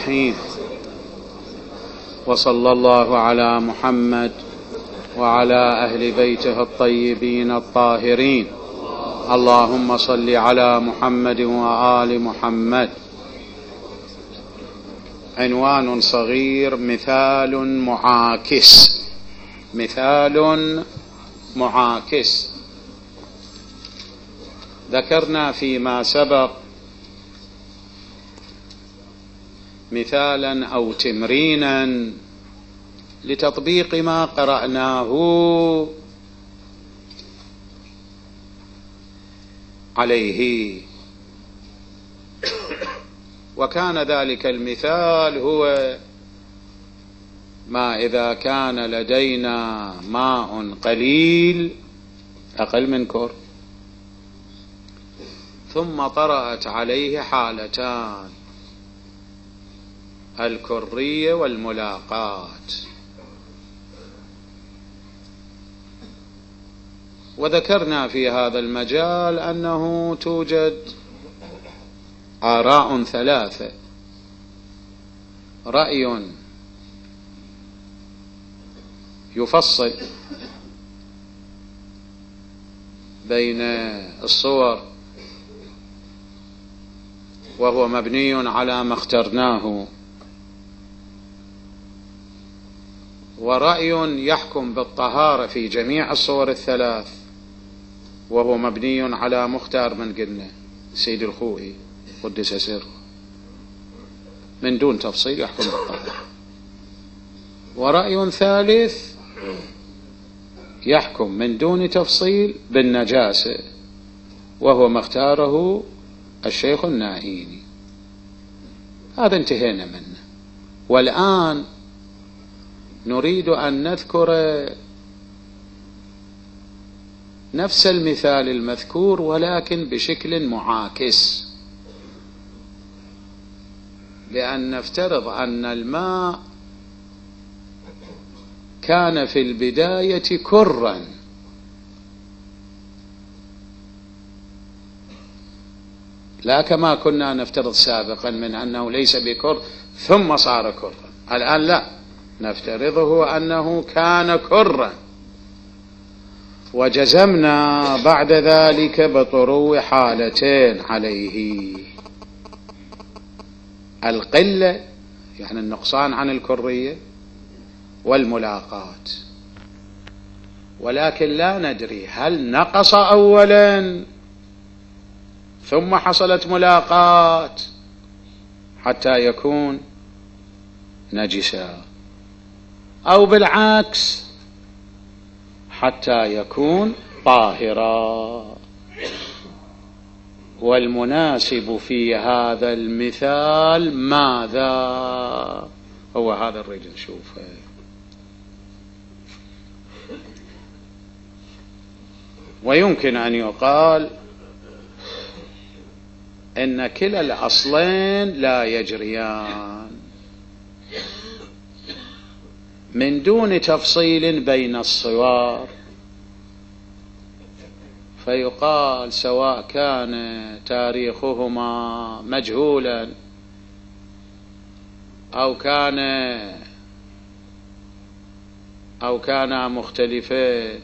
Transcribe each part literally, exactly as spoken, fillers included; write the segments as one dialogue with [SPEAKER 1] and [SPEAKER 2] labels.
[SPEAKER 1] الرحيم. وصلى الله على محمد وعلى أهل بيته الطيبين الطاهرين. اللهم صل على محمد وآل محمد. عنوان صغير: مثال معاكس. مثال معاكس. ذكرنا فيما سبق مثالا أو تمرينا لتطبيق ما قرأناه عليه، وكان ذلك المثال هو ما إذا كان لدينا ماء قليل أقل من كر ثم طرأت عليه حالتان: الكرية والملاقات. وذكرنا في هذا المجال أنه توجد آراء ثلاثة: رأي يفصل بين الصور وهو مبني على ما اخترناه، ورأي يحكم بالطهارة في جميع الصور الثلاث وهو مبني على مختار من قلنا سيد الخوئي قدس سره، من دون تفصيل يحكم بالطهارة. ورأي ثالث يحكم من دون تفصيل بالنجاسة وهو ما اختاره الشيخ النائيني. هذا انتهينا منه، والآن نريد أن نذكر نفس المثال المذكور ولكن بشكل معاكس، بأن نفترض أن الماء كان في البداية كرا، لا كما كنا نفترض سابقا من أنه ليس بكر ثم صار كرا. الآن لا، نفترضه أنه كان كرا، وجزمنا بعد ذلك بطرو حالتين عليه: القلة يعني النقصان عن الكرية، والملاقات. ولكن لا ندري هل نقص أولا ثم حصلت ملاقات حتى يكون نجسا، أو بالعكس حتى يكون طاهرا. والمناسب في هذا المثال ماذا؟ هو هذا نريد نشوفه. ويمكن أن يقال إن كلا الأصلين لا يجريان من دون تفصيل بين الصور، فيقال سواء كان تاريخهما مجهولا أو كان أو كانا مختلفين،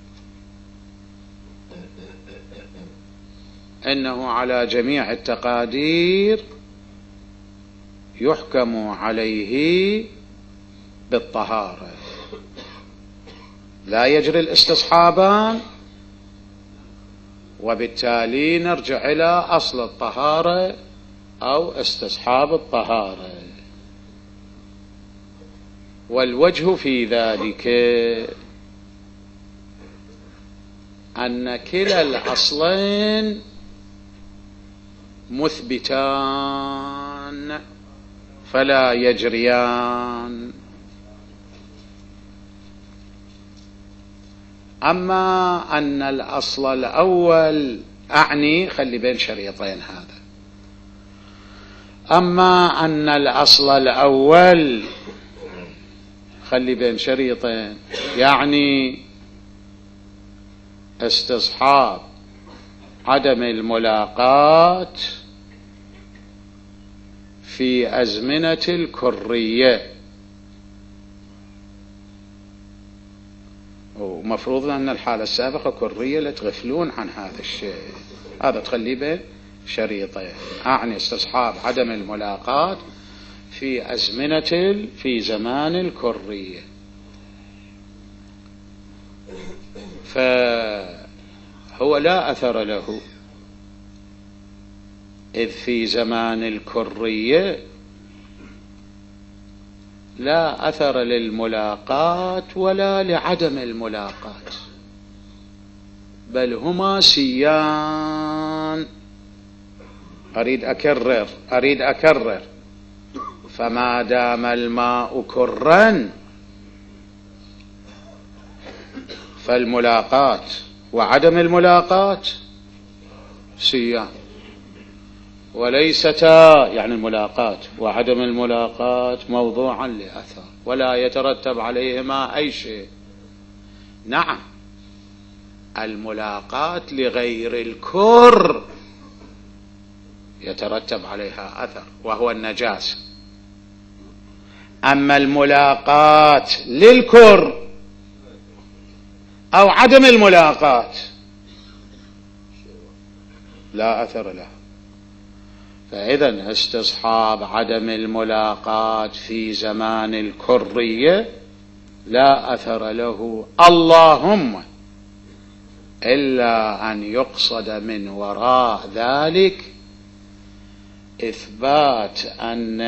[SPEAKER 1] إنه على جميع التقادير يحكم عليه بالطهارة، لا يجري الاستصحابان، وبالتالي نرجع إلى أصل الطهارة أو استصحاب الطهارة. والوجه في ذلك أن كلا الأصلين مثبتان فلا يجريان. أما أن الأصل الأول، أعني خلي بين شريطين هذا، أما أن الأصل الأول خلي بين شريطين يعني استصحاب عدم الملاقات في أزمنة الكرية، ومفروض أن الحالة السابقة كرية، لا تغفلون عن هذا الشيء. هذا تخلي به شريطين، أعني استصحاب عدم الملاقات في أزمنة في زمان الكرية. فهو لا أثر له، إذ في زمان الكرية لا أثر للملاقات ولا لعدم الملاقات، بل هما سيان. أريد أكرر أريد أكرر فما دام الماء كرا فالملاقات وعدم الملاقات سيان، وليستا يعني الملاقات وعدم الملاقات موضوعا لأثر ولا يترتب عليهما أي شيء. نعم الملاقات لغير الكر يترتب عليها أثر وهو النجاسة، أما الملاقات للكر أو عدم الملاقات لا أثر له. فإذا استصحاب عدم الملاقات في زمان الكرية لا أثر له، اللهم إلا أن يقصد من وراء ذلك إثبات أن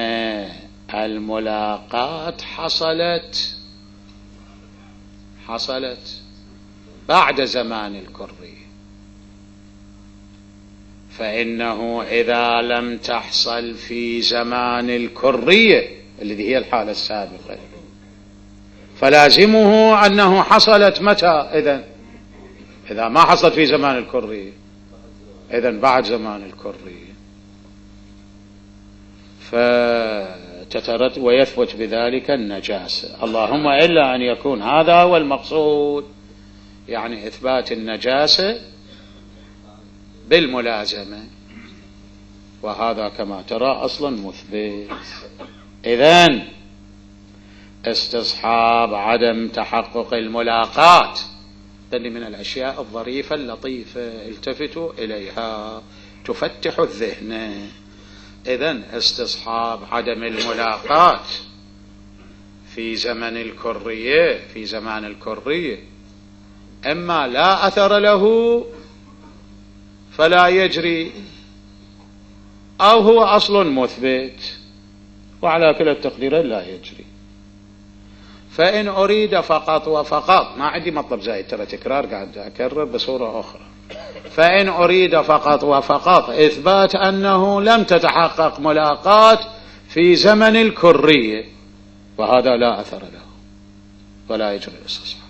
[SPEAKER 1] الملاقات حصلت حصلت بعد زمان الكرية، فإنه إذا لم تحصل في زمان الكرية الذي هي الحالة السابقة فلازمه أنه حصلت متى؟ إذن إذا ما حصلت في زمان الكرية إذن بعد زمان الكرية، فتترت ويثبت بذلك النجاسة. اللهم إلا أن يكون هذا هو المقصود، يعني إثبات النجاسة بالملازمة، وهذا كما ترى أصلا مثبت. إذن استصحاب عدم تحقق الملاقات هذه من الأشياء الظريفة اللطيفة، التفتوا إليها تفتح الذهن. إذن استصحاب عدم الملاقات في زمن الكرية في زمان الكرية إما لا أثر له فلا يجري، أو هو أصل مثبت، وعلى كلا التقديرين لا يجري. فإن أريد فقط وفقط، ما عندي مطلب زائد، ترى تكرار قاعد أكرر بصورة أخرى، فإن أريد فقط وفقط إثبات أنه لم تتحقق ملاقات في زمن الكرية، وهذا لا أثر له ولا يجري الاستصحاب.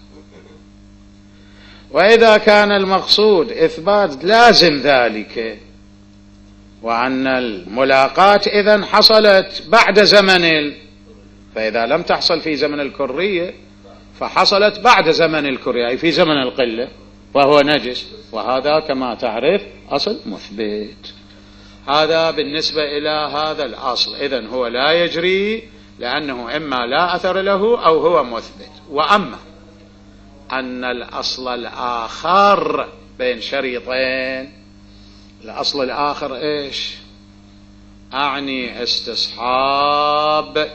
[SPEAKER 1] وإذا كان المقصود إثبات لازم ذلك، وأن الملاقات إذن حصلت بعد زمن، فإذا لم تحصل في زمن الكرية فحصلت بعد زمن الكرية أي في زمن القلة وهو نجس، وهذا كما تعرف أصل مثبت. هذا بالنسبة إلى هذا الأصل. إذن هو لا يجري لأنه إما لا أثر له أو هو مثبت. وأما أن الأصل الآخر بين شريطين، الأصل الآخر إيش؟ أعني استصحاب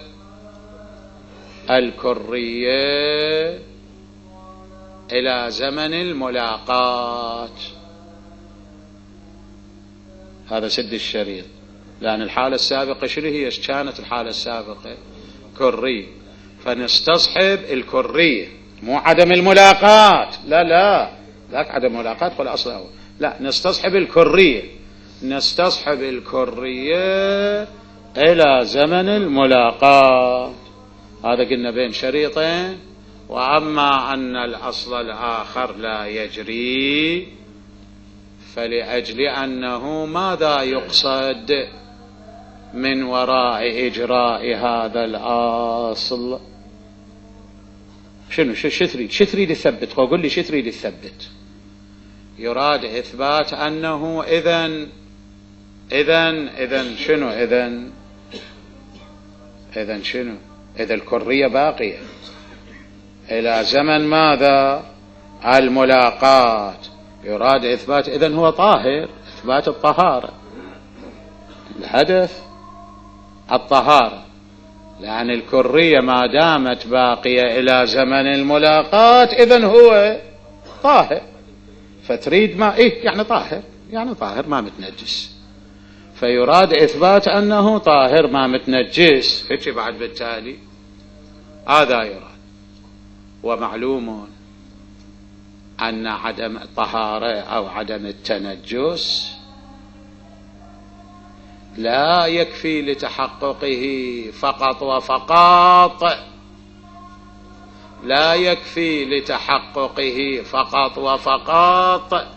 [SPEAKER 1] الكرية إلى زمن الملاقات، هذا سد الشريط. لأن الحالة السابقة شنو هي؟ كانت الحالة السابقة كرية، فنستصحب الكرية مو عدم الملاقات، لا لا ذاك عدم الملاقات قل أصل أول، لا نستصحب الكرية نستصحب الكرية إلى زمن الملاقات. هذا قلنا بين شريطين. وأما أن الأصل الآخر لا يجري فلأجل أنه ماذا يقصد من وراء إجراء هذا الأصل؟ شنو شو تريد شو تريد تثبت؟ قول لي شو تريد تثبت؟ يراد إثبات أنه إذن إذن إذن شنو إذن إذن شنو؟ إذا الكرية باقية إلى زمن ماذا؟ الملاقات. يراد إثبات، إذن هو طاهر، إثبات الطهارة، الهدف الطهارة، لأن الكرية ما دامت باقية إلى زمن الملاقات إذن هو طاهر. فتريد ما إيه يعني طاهر، يعني طاهر ما متنجس، فيراد إثبات أنه طاهر ما متنجس، هيك بعد بالتالي هذا يراد. ومعلوم أن عدم الطهارة أو عدم التنجس لا يكفي لتحققه فقط وفقط، لا يكفي لتحققه فقط وفقط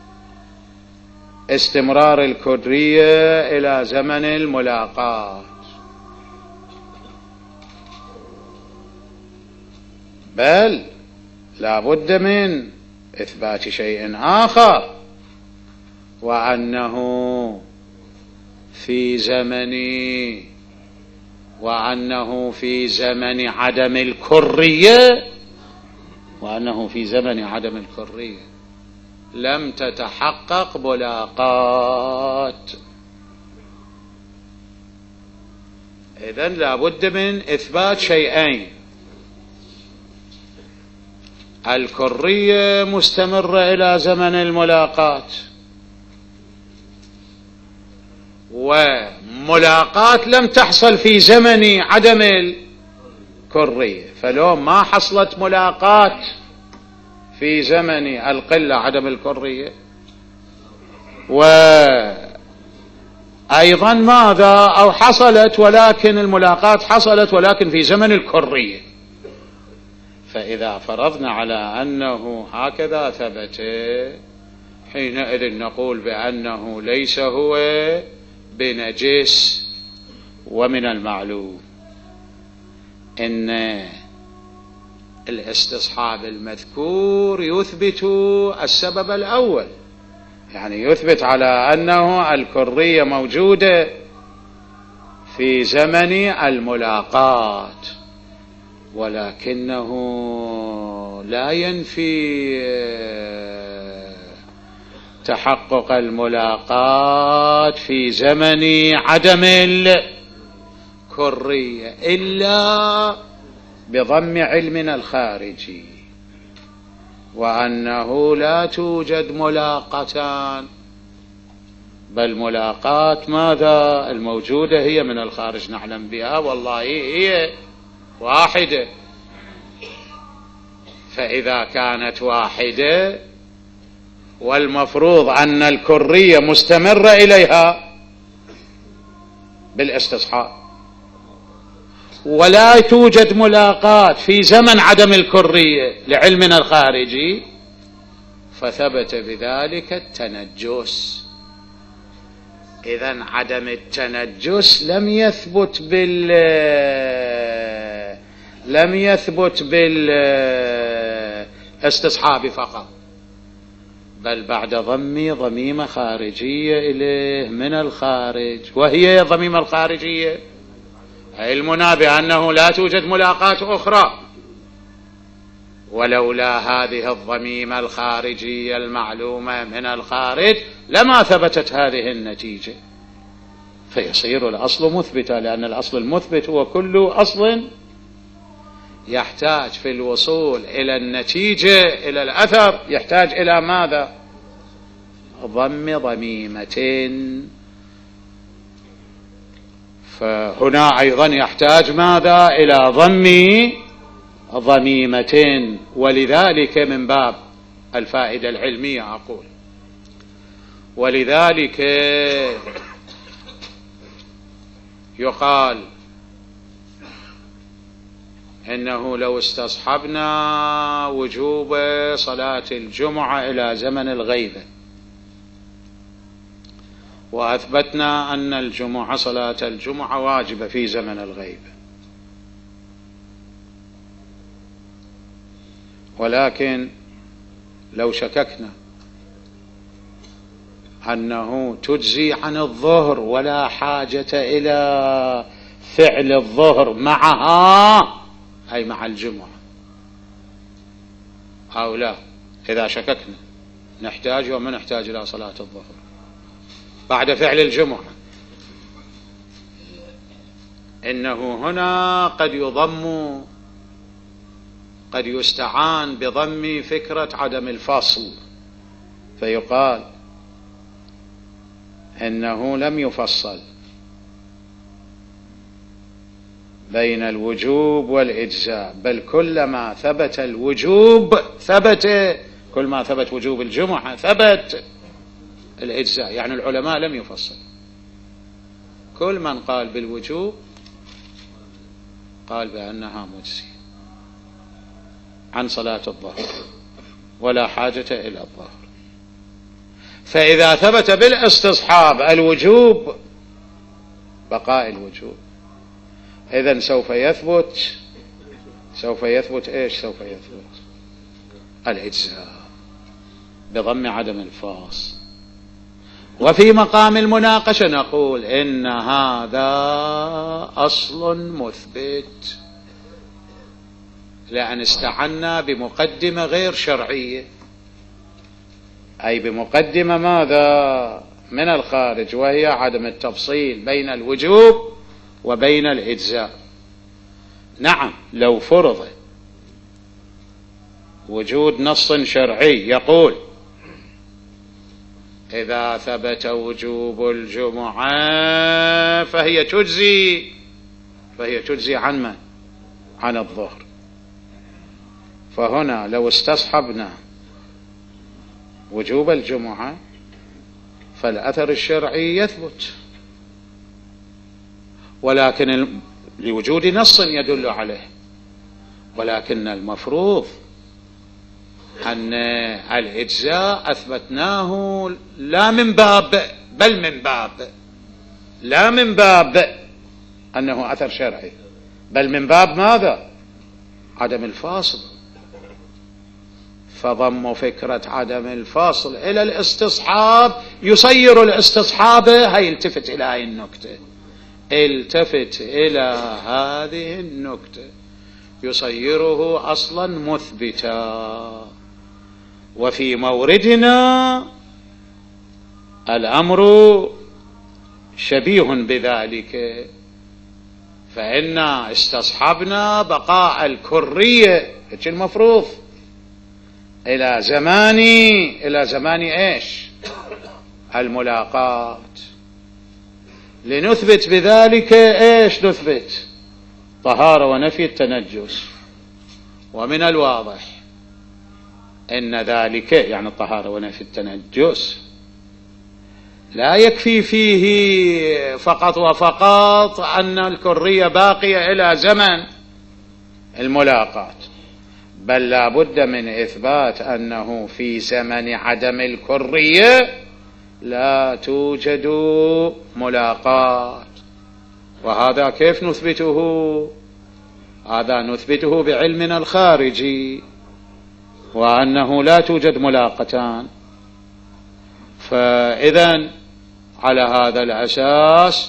[SPEAKER 1] استمرار الكرية إلى زمن الملاقات، بل لا بد من إثبات شيء آخر، وأنه في زمن وأنه في زمن عدم الكرية وأنه في زمن عدم الكرية لم تتحقق ملاقات. إذن لا بد من إثبات شيئين: الكرية مستمرة إلى زمن الملاقات، وملاقات لم تحصل في زمن عدم الكرية. فلو ما حصلت ملاقات في زمن القلة عدم الكرية، وأيضا ماذا أو حصلت ولكن الملاقات حصلت ولكن في زمن الكرية، فإذا فرضنا على أنه هكذا ثبت حينئذ نقول بأنه ليس هو بنجس. ومن المعلوم إن الاستصحاب المذكور يثبت السبب الأول، يعني يثبت على أنه الكرية موجودة في زمن الملاقات، ولكنه لا ينفي تحقق الملاقات في زمن عدم الكرية إلا بضم علمنا الخارجي، وأنه لا توجد ملاقتان، بل ملاقات ماذا الموجودة هي من الخارج نعلم بها، والله هي واحدة. فإذا كانت واحدة والمفروض أن الكرية مستمرة إليها بالاستصحاب، ولا توجد ملاقات في زمن عدم الكرية لعلمنا الخارجي، فثبت بذلك التنجس. إذن عدم التنجس لم يثبت بال لم يثبت بالاستصحاب فقط، بل بعد ضم ضميمة خارجية إليه من الخارج، وهي ضميمة الخارجية علمنا بأنه لا توجد ملاقات أخرى، ولولا هذه الضميمة الخارجية المعلومة من الخارج لما ثبتت هذه النتيجة، فيصير الأصل مثبتا، لأن الأصل المثبت هو كل أصل يحتاج في الوصول إلى النتيجة إلى الأثر يحتاج إلى ماذا؟ ضم ضميمتين. فهنا أيضا يحتاج ماذا؟ إلى ضم ضميمتين. ولذلك من باب الفائدة العلمية أقول، ولذلك يقال إنه لو استصحبنا وجوب صلاة الجمعة إلى زمن الغيبة، وأثبتنا أن الجمعة صلاة الجمعة واجبة في زمن الغيبة، ولكن لو شككنا أنه تجزي عن الظهر ولا حاجة إلى فعل الظهر معها أي مع الجمعة أو لا. إذا شككنا نحتاج وما نحتاج إلى صلاة الظهر بعد فعل الجمعة. إنه هنا قد يضم قد يستعان بضم فكرة عدم الفصل، فيقال إنه لم يفصل بين الوجوب والإجزاء، بل كلما ثبت الوجوب ثبت، كل ما ثبت وجوب الجمعة ثبت الإجزاء. يعني العلماء لم يفصل، كل من قال بالوجوب قال بأنها مجزية عن صلاة الظهر ولا حاجة إلى الظهر. فإذا ثبت بالاستصحاب الوجوب بقاء الوجوب، إذن سوف يثبت سوف يثبت إيش سوف يثبت الإجزاء بضم عدم الفاصل. وفي مقام المناقشة نقول إن هذا أصل مثبت، لأن استعنا بمقدمة غير شرعية، أي بمقدمة ماذا من الخارج، وهي عدم التفصيل بين الوجوب وبين الإجزاء. نعم لو فرض وجود نص شرعي يقول إذا ثبت وجوب الجمعة فهي تجزي فهي تجزي عن من؟ عن الظهر. فهنا لو استصحبنا وجوب الجمعة فالأثر الشرعي يثبت، ولكن لوجود نص يدل عليه، ولكن المفروض أن الإجزاء أثبتناه لا من باب بل من باب لا من باب أنه أثر شرعي، بل من باب ماذا؟ عدم الفاصل. فضم فكرة عدم الفاصل إلى الاستصحاب يصير الاستصحاب، هاي التفت إلى هاي النكتة، التفت إلى هذه النكتة، يصيره أصلا مثبتا. وفي موردنا الأمر شبيه بذلك، فإن استصحبنا بقاء الكرية المفروض إلى زمان إلى زمان إيش الملاقات، لنثبت بذلك إيش نثبت طهارة ونفي التنجس. ومن الواضح إن ذلك يعني الطهارة ونفي التنجس لا يكفي فيه فقط وفقط أن الكرية باقية إلى زمن الملاقات، بل لا بد من إثبات أنه في زمن عدم الكرية لا توجد ملاقات. وهذا كيف نثبته؟ هذا نثبته بعلمنا الخارجي، وأنه لا توجد ملاقتان. فإذن على هذا الأساس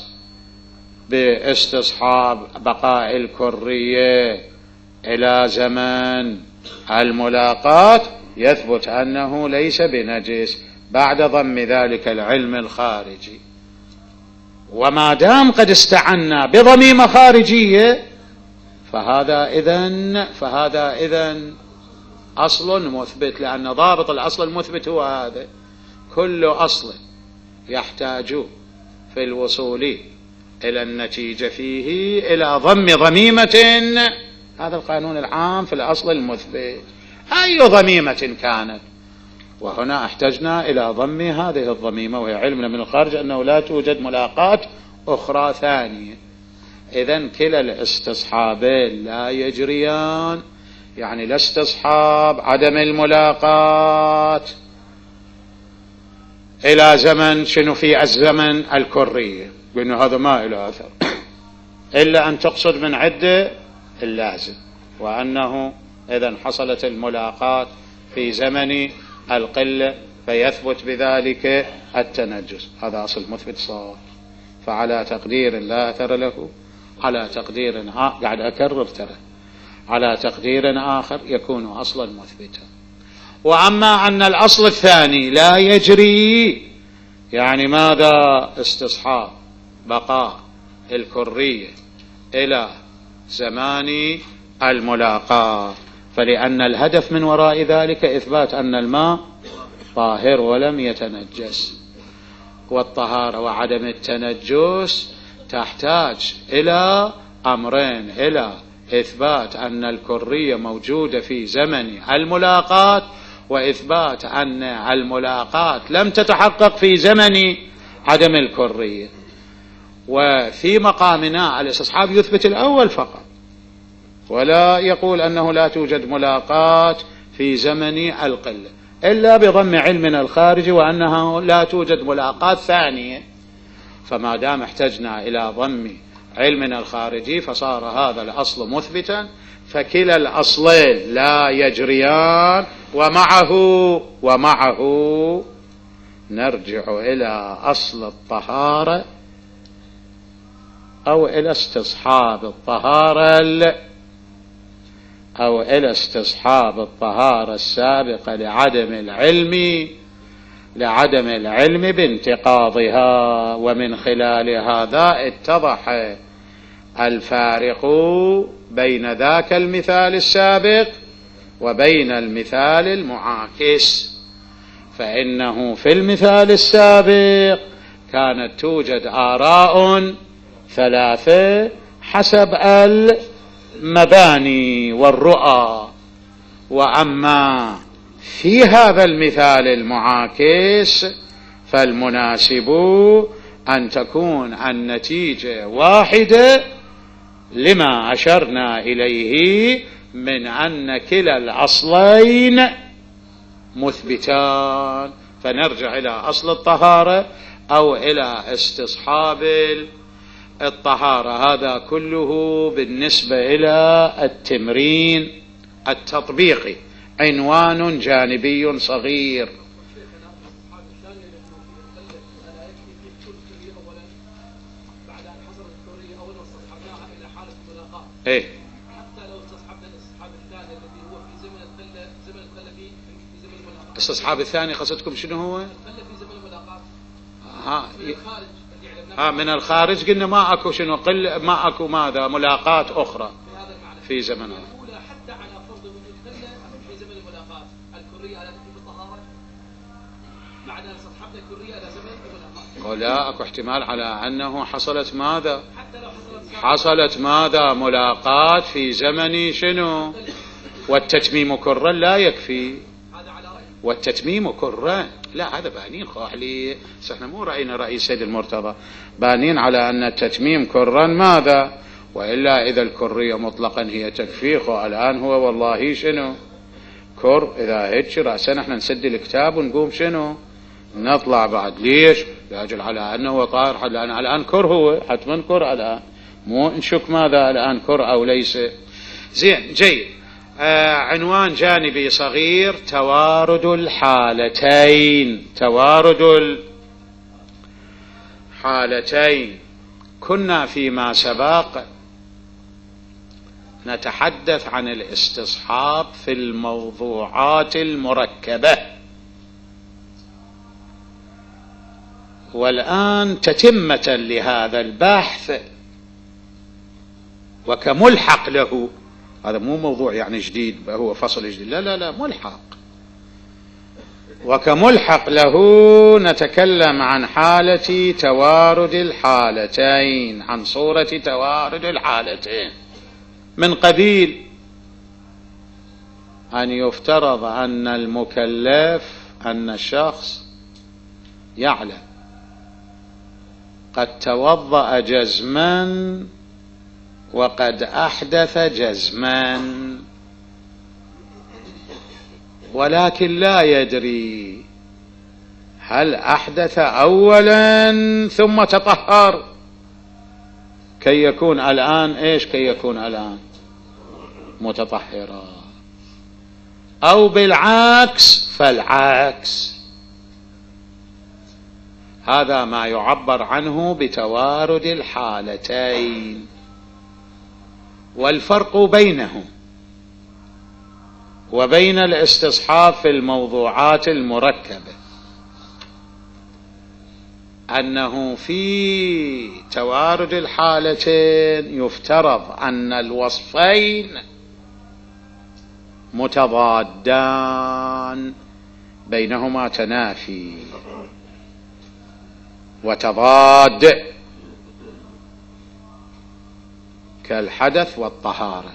[SPEAKER 1] باستصحاب بقاء الكرية إلى زمن الملاقات يثبت أنه ليس بنجس بعد ضم ذلك العلم الخارجي. وما دام قد استعنا بضميمة خارجية فهذا إذن فهذا إذن أصل مثبت، لأن ضابط الأصل المثبت هو هذا: كل أصل يحتاج في الوصول إلى النتيجة فيه إلى ضم ضميمة، هذا القانون العام في الأصل المثبت أي ضميمة كانت. وهنا احتجنا إلى ضم هذه الضميمة، وهي علمنا من الخارج أنه لا توجد ملاقات أخرى ثانية. إذن كلا الاستصحابين لا يجريان، يعني الاستصحاب عدم الملاقات إلى زمن شنو في الزمن الكرية، لأنه هذا ما إلى أثر إلا أن تقصد من عدة اللازم، وأنه إذن حصلت الملاقات في زمن القلة فيثبت بذلك التنجس. هذا أصل مثبت صار. فعلى تقدير لا أثر له على تقدير آخر، قاعد أكرر ترى، على تقدير آخر يكون أصلا مثبتا. وأما أن الأصل الثاني لا يجري، يعني ماذا؟ استصحاب بقاء الكرية إلى زمان الملاقاة، فلأن الهدف من وراء ذلك إثبات أن الماء طاهر ولم يتنجس، والطهارة وعدم التنجس تحتاج إلى أمرين: إلى إثبات أن الكرية موجودة في زمن الملاقاة، وإثبات أن الملاقاة لم تتحقق في زمن عدم الكرية. وفي مقامنا الاستصحاب يثبت الأول فقط، ولا يقول أنه لا توجد ملاقاة في زمن القلة إلا بضم علمنا الخارجي وأنها لا توجد ملاقاة ثانية. فما دام احتجنا إلى ضم علمنا الخارجي فصار هذا الأصل مثبتا، فكلا الأصلين لا يجريان، ومعه ومعه نرجع إلى أصل الطهارة أو إلى استصحاب الطهارة أو إلى استصحاب الطهارة السابقة لعدم العلم لعدم العلم بانتقاضها. ومن خلال هذا اتضح الفارق بين ذاك المثال السابق وبين المثال المعاكس. فإنه في المثال السابق كانت توجد آراء ثلاثة حسب المباني والرؤى، وأما في هذا المثال المعاكس فالمناسب أن تكون النتيجة واحدة لما أشرنا إليه من أن كلا الأصلين مثبتان، فنرجع إلى أصل الطهارة أو إلى استصحاب الطهارة. هذا كله بالنسبة إلى التمرين التطبيقي، عنوان جانبي صغير. ايه حتى لو استصحبنا الاستصحاب الثاني الذي هو في زمن القله، زمن القله في زمن الملاقات. الاستصحاب الثاني قصدكم شنو هو؟ القله في زمن الملاقات. ها من الخارج ها من الخارج قلنا ما اكو شنو قله، ما اكو ماذا ملاقات اخرى في زمن الاولى. حتى على فرض وجود قله في زمن الملاقات الكريه لا تكون بالطهاره، مع انها استصحبنا الكريه على زمن الملاقات. ولا اكو احتمال على انه حصلت ماذا؟ حتى لو حصلت ماذا ملاقات في زمن شنو؟ والتتميم كرا لا يكفي، والتتميم كرا لا، هذا بانين خو عليه. احنا مو رأينا رأي سيد المرتضى، بانين على أن التتميم كرا ماذا، وإلا إذا الكرية مطلقا هي تكفي خو الآن هو والله شنو كر. إذا هيك رأسنا احنا نسد الكتاب ونقوم شنو نطلع بعد. ليش؟ لاجل على أنه طاهر، لأن الآن كر هو حتما كر الآن، مو نشك ماذا الآن كر أو ليس. زين جيد. آه عنوان جانبي صغير: توارد الحالتين. توارد الحالتين. كنا فيما سبق نتحدث عن الاستصحاب في الموضوعات المركبة، والآن تتمة لهذا البحث وكملحق له، هذا مو موضوع يعني جديد هو فصل جديد، لا لا لا ملحق، وكملحق له نتكلم عن حالة توارد الحالتين، عن صورة توارد الحالتين، من قبيل أن يفترض أن المكلف، أن الشخص يعلم قد توضأ جزما وقد أحدث جزما، ولكن لا يدري هل أحدث أولا ثم تطهر كي يكون الآن إيش كي يكون الآن متطهرا، أو بالعكس فالعكس. هذا ما يعبر عنه بتوارد الحالتين. والفرق بينهم وبين الاستصحاب في الموضوعات المركبة أنه في توارد الحالتين يفترض أن الوصفين متضادان، بينهما تنافي وتضاد، كالحدث والطهارة،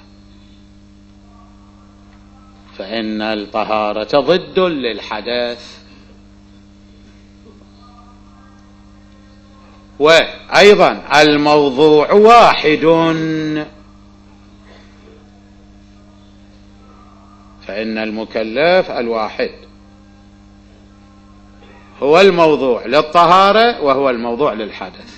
[SPEAKER 1] فإن الطهارة ضد للحدث. وأيضا الموضوع واحد، فإن المكلف الواحد هو الموضوع للطهارة وهو الموضوع للحدث،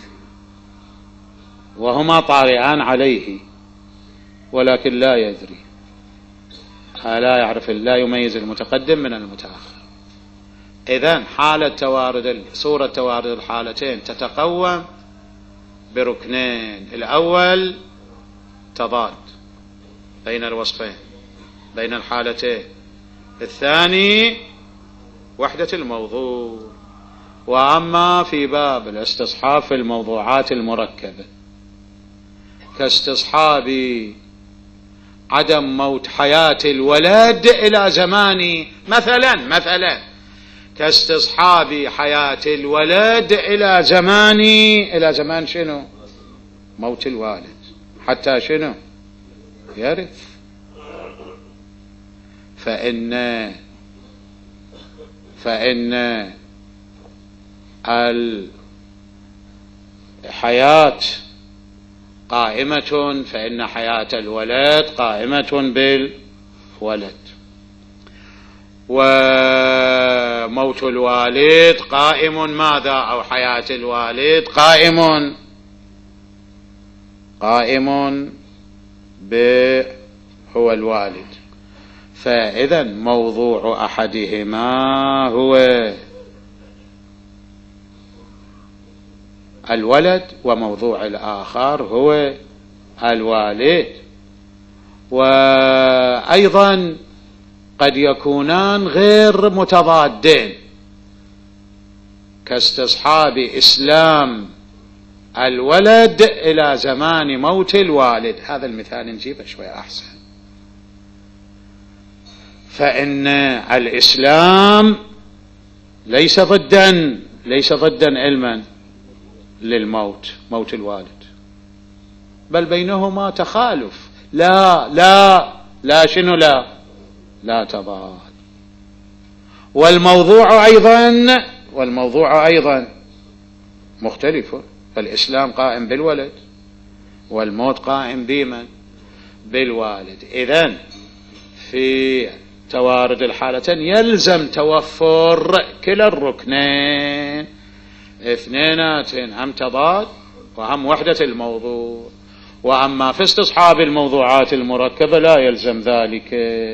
[SPEAKER 1] وهما طارئان عليه، ولكن لا يدري، لا يعرف، لا يميز المتقدم من المتأخر. إذن حالة توارد صورة توارد الحالتين تتقوم بركنين: الأول تضاد بين الوصفين بين الحالتين، الثاني وحدة الموضوع. وأما في باب الاستصحاب في الموضوعات المركبة كاستصحاب عدم موت حياة الولد إلى زمان، مثلا مثلا كاستصحاب حياة الولد إلى زمان إلى زمان شنو؟ موت الوالد، حتى شنو؟ يرث. فإن فإن الحياة قائمة، فإن حياة الولد قائمة بالولد، وموت الوالد قائم ماذا؟ أو حياة الوالد قائم قائم ب هو الوالد. فإذا موضوع أحدهما هو الولد، وموضوع الآخر هو الوالد. وأيضا قد يكونان غير متضادين، كاستصحاب إسلام الولد إلى زمان موت الوالد. هذا المثال نجيبه شوي أحسن. فإن الإسلام ليس ضدا ليس ضدا علما للموت، موت الوالد، بل بينهما تخالف، لا لا لا شنو لا لا تضاد. والموضوع أيضا والموضوع أيضا مختلف، فالإسلام قائم بالولد والموت قائم بمن؟ بالوالد. إذن في توارد الحالتين يلزم توفر كلا الركنين، اثنينات، هم تضاد وهم وحدة الموضوع. وأما في استصحاب الموضوعات المركبة لا يلزم ذلك،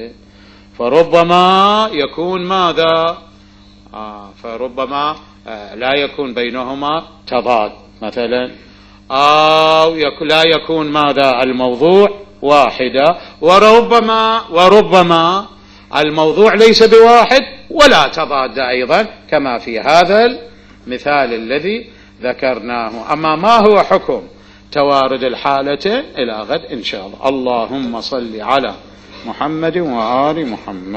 [SPEAKER 1] فربما يكون ماذا؟ آه فربما آه لا يكون بينهما تضاد مثلا، أو لا يكون ماذا؟ الموضوع واحدة. وربما وربما الموضوع ليس بواحد ولا تضاد أيضا، كما في هذا المثال الذي ذكرناه. أما ما هو حكم توارد الحالتين إلى غد إن شاء الله. اللهم صل على محمد وآل محمد.